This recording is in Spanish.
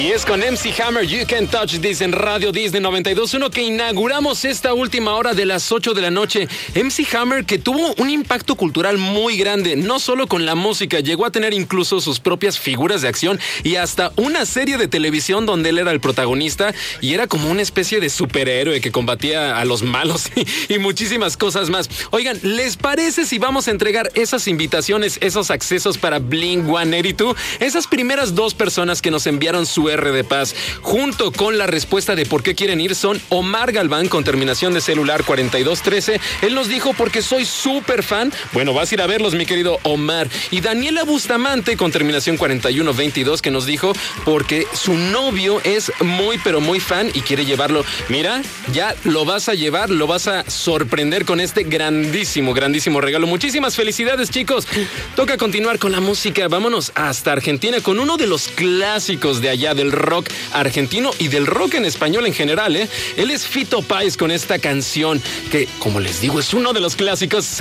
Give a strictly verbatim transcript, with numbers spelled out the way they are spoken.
Y es con M C Hammer, You Can Touch This en Radio Disney noventa y dos punto uno que inauguramos esta última hora de las ocho de la noche. M C Hammer, que tuvo un impacto cultural muy grande, no solo con la música, llegó a tener incluso sus propias figuras de acción y hasta una serie de televisión donde él era el protagonista y era como una especie de superhéroe que combatía a los malos y, y muchísimas cosas más. Oigan, ¿les parece si vamos a entregar esas invitaciones, esos accesos para Blink ciento ochenta y dos? Esas primeras dos personas que nos enviaron su R de Paz, junto con la respuesta de por qué quieren ir, son Omar Galván con terminación de celular cuarenta y dos trece. Él nos dijo porque soy súper fan. Bueno, vas a ir a verlos, mi querido Omar. Y Daniela Bustamante con terminación cuarenta y uno veintidós, que nos dijo porque su novio es muy pero muy fan y quiere llevarlo. Mira, ya lo vas a llevar, lo vas a sorprender con este grandísimo, grandísimo regalo. Muchísimas felicidades, chicos. Toca continuar con la música. Vámonos hasta Argentina con uno de los clásicos de allá del rock argentino y del rock en español en general, ¿eh? Él es Fito Páez con esta canción que, como les digo, es uno de los clásicos.